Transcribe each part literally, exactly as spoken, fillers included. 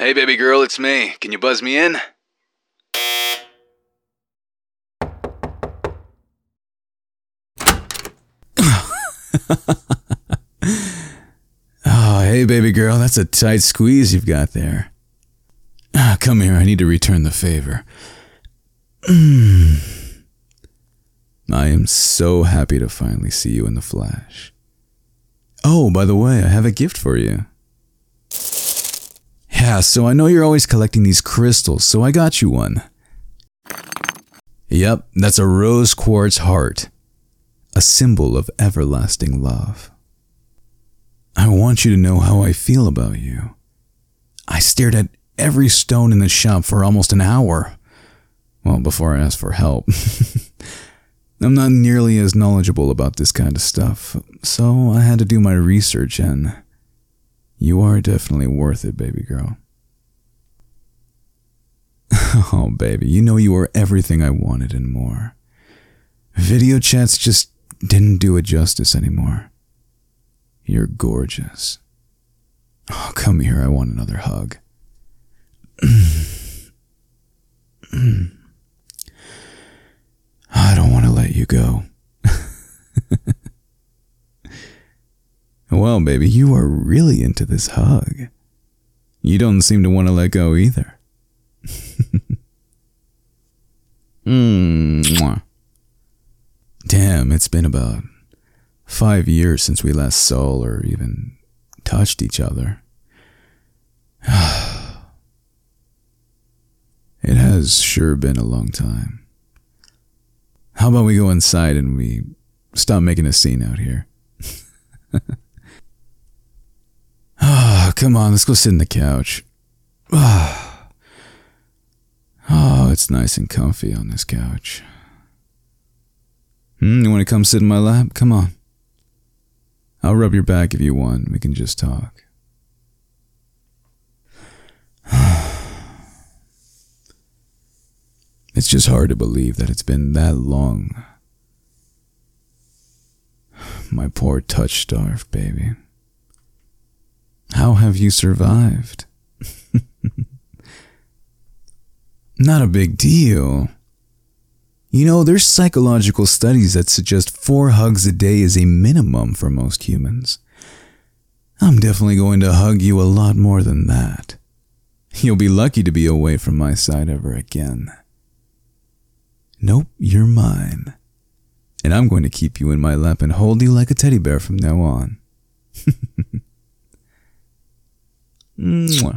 Hey baby girl, it's me. Can you buzz me in? Oh, hey baby girl, that's a tight squeeze you've got there. Ah, come here, I need to return the favor. Mm. I am so happy to finally see you in the flesh. Oh, by the way, I have a gift for you. Yeah, so I know you're always collecting these crystals, so I got you one. Yep, that's a rose quartz heart, a symbol of everlasting love. I want you to know how I feel about you. I stared at every stone in the shop for almost an hour. Well, before I asked for help. I'm not nearly as knowledgeable about this kind of stuff, so I had to do my research, and you are definitely worth it, baby girl. Oh, baby, you know you are everything I wanted and more. Video chats just didn't do it justice anymore. You're gorgeous. Oh, come here, I want another hug. I don't want to let you go. Well, baby, you are really into this hug. You don't seem to want to let go either. mm, Damn, it's been about five years since we last saw or even touched each other. It has sure been a long time. How about we go inside and we stop making a scene out here? Ah, oh, come on, let's go sit on the couch. Ah. Oh, it's nice and comfy on this couch. Hmm, you want to come sit in my lap? Come on. I'll rub your back if you want. We can just talk. It's just hard to believe that it's been that long. My poor touch-starved baby. How have you survived? Not a big deal. You know, there's psychological studies that suggest four hugs a day is a minimum for most humans. I'm definitely going to hug you a lot more than that. You'll be lucky to be away from my side ever again. Nope, you're mine. And I'm going to keep you in my lap and hold you like a teddy bear from now on. Mwah.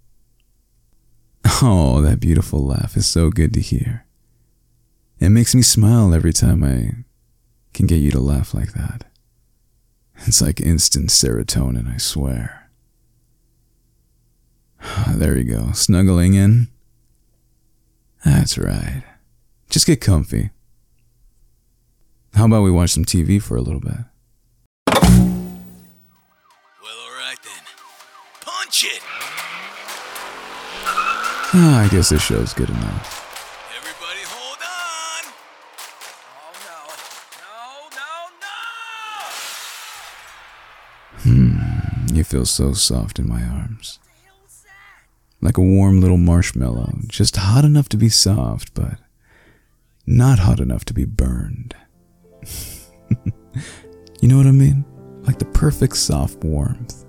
Oh, that beautiful laugh is so good to hear. It makes me smile every time I can get you to laugh like that. It's like instant serotonin, I swear. There you go, snuggling in. That's right. Just get comfy. How about we watch some T V for a little bit? Well, alright then. Punch it! Ah, I guess this show's good enough. Everybody hold on! Oh no! No, no, no! Hmm, you feel so soft in my arms. Like a warm little marshmallow, just hot enough to be soft, but not hot enough to be burned. You know what I mean? Like the perfect soft warmth.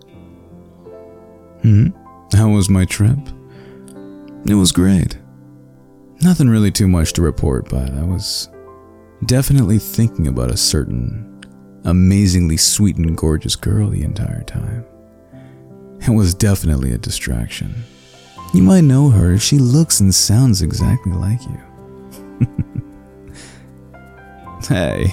Hmm? How was my trip? It was great. Nothing really too much to report, but I was definitely thinking about a certain amazingly sweet and gorgeous girl the entire time. It was definitely a distraction. You might know her. She looks and sounds exactly like you. Hey,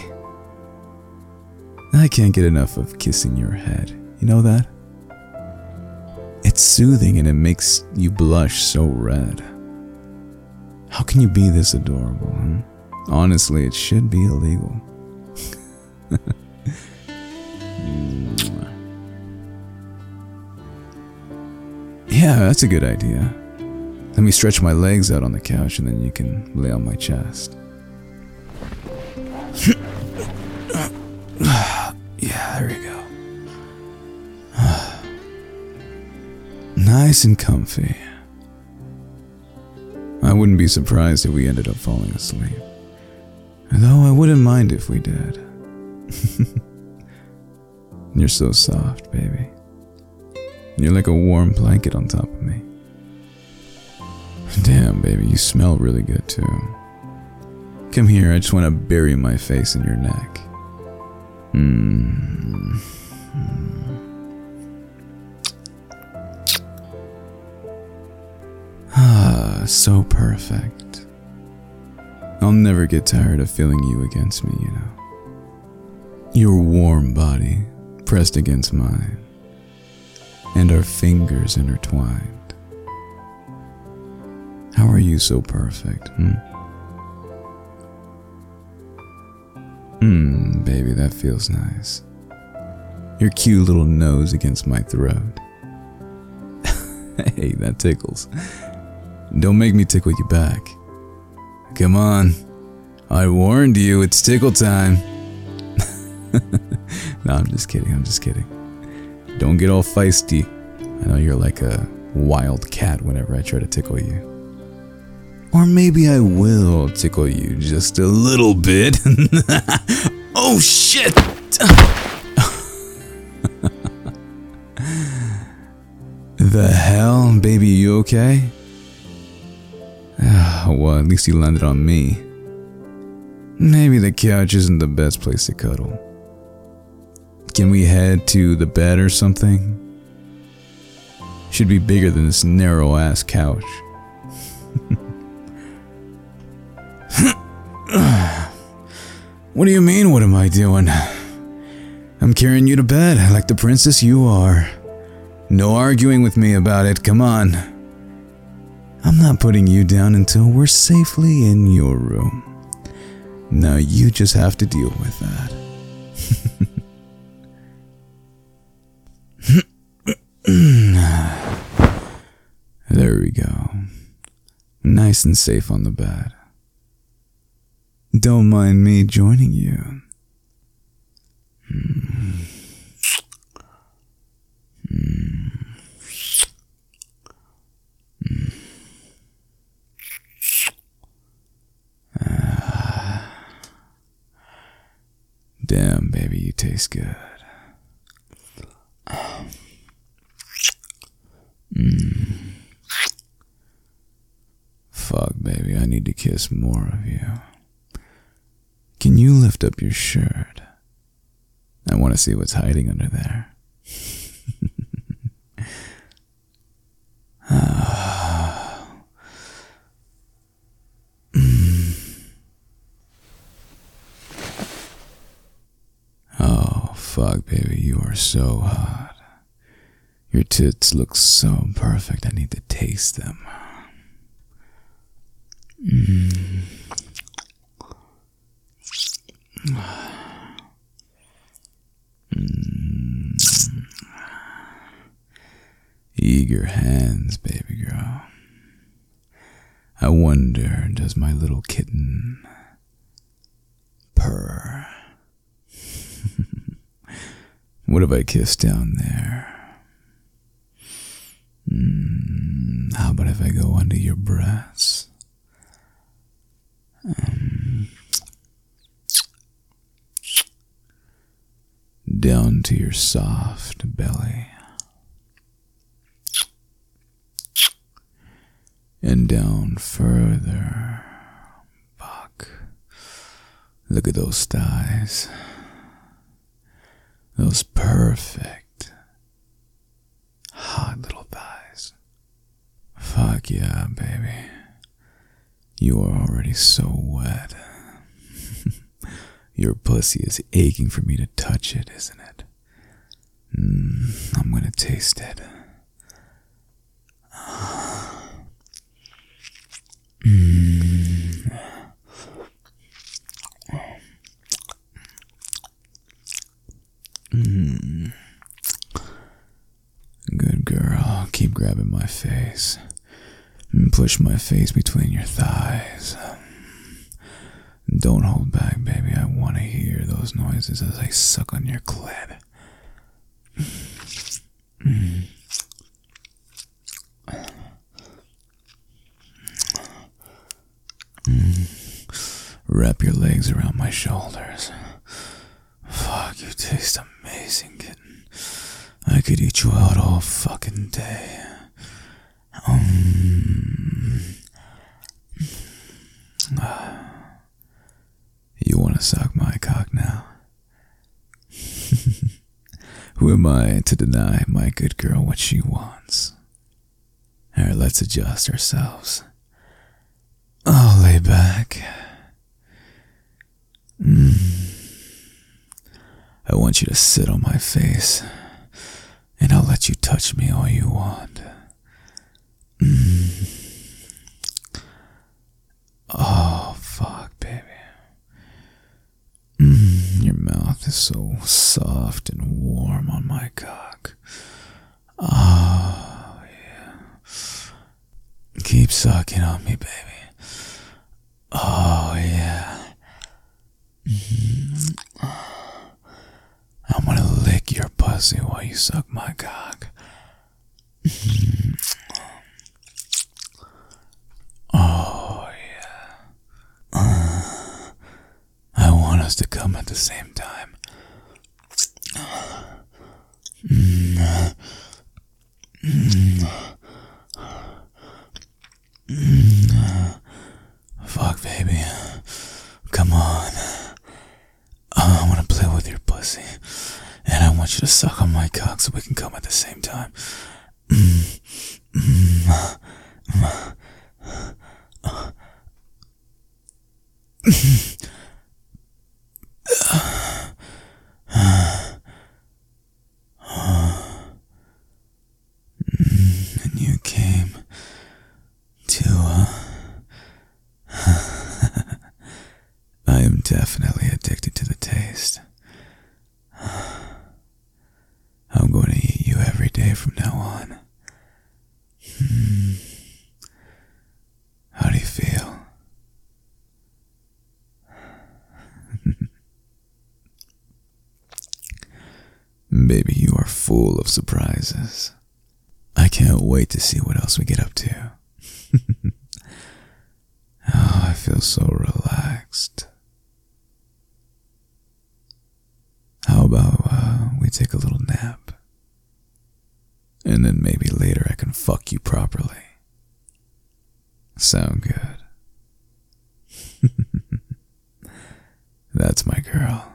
I can't get enough of kissing your head. You know that? It's soothing and it makes you blush so red. How can you be this adorable, huh? Honestly, it should be illegal. Yeah, that's a good idea. Let me stretch my legs out on the couch and then you can lay on my chest. Yeah, there you go. nice and comfy. I wouldn't be surprised if we ended up falling asleep. Though I wouldn't mind if we did. You're so soft, baby. You're like a warm blanket on top of me. Damn, baby, you smell really good too. Come here, I just want to bury my face in your neck. Mm. Ah, so perfect. I'll never get tired of feeling you against me, you know. Your warm body pressed against mine, and our fingers intertwined. How are you so perfect, hmm? Mmm, baby, that feels nice. Your cute little nose against my throat. Hey, that tickles. Don't make me tickle you back. Come on. I warned you, it's tickle time. No, I'm just kidding, I'm just kidding. Don't get all feisty. I know you're like a wild cat whenever I try to tickle you. Or maybe I will tickle you just a little bit. Oh shit! The hell? Baby, you okay? Well, at least you landed on me. Maybe the couch isn't the best place to cuddle. Can we head to the bed or something? Should be bigger than this narrow-ass couch. What do you mean, what am I doing? I'm carrying you to bed like the princess you are. No arguing with me about it, come on. I'm not putting you down until we're safely in your room. Now you just have to deal with that. There we go. Nice and safe on the bed. Don't mind me joining you. Mm. Mm. Mm. Ah. Damn, baby, you taste good. Mm. Fuck, baby, I need to kiss more of you. Can you lift up your shirt? I want to see what's hiding under there. Ah. Mm. Oh, fuck, baby, you are so hot. Your tits look so perfect, I need to taste them. Mm. Mm. Eager hands, baby girl. I wonder, does my little kitten purr? What if I kiss down there? Mm. How about if I go under your breasts? Um, down to your soft belly, and down further. Fuck. Look at those thighs. Those perfect, hot little thighs. Fuck yeah, baby. You are already so wet. Your pussy is aching for me to touch it, isn't it? Mm, I'm gonna taste it. Mm. Mm. Good girl. Keep grabbing my face. And push my face between your thighs. Don't hold back, baby. I want to hear those noises as I suck on your clit. Mm. Wrap your legs around my shoulders. Fuck, you taste amazing, kitten. I could eat you out all fucking day. Um, you wanna suck my cock now? Who am I to deny my good girl what she wants? Alright, let's adjust ourselves. I'll lay back. Mm. I want you to sit on my face, and I'll let you touch me all you want. Mm. Oh, fuck, baby. Mm, your mouth is so soft and warm on my cock. Oh, yeah. Keep sucking on me, baby. Oh, yeah. Mm. I'm gonna lick your pussy while you suck my cock. Mm. Oh, yeah. Uh, I want us to come at the same time. Mm. Mm. Mm. Fuck, baby. Come on. Uh, I want to play with your pussy. And I want you to suck on my cock so we can come at the same time. Mm. Mm. Mm. And you came to, uh, I am definitely addicted to the taste. I'm going to eat you every day from now on. Hmm. How do you feel? Baby, you are full of surprises. I can't wait to see what else we get up to. Oh, I feel so relaxed. How about uh, we take a little nap? And then maybe later I can fuck you properly. Sound good? That's my girl.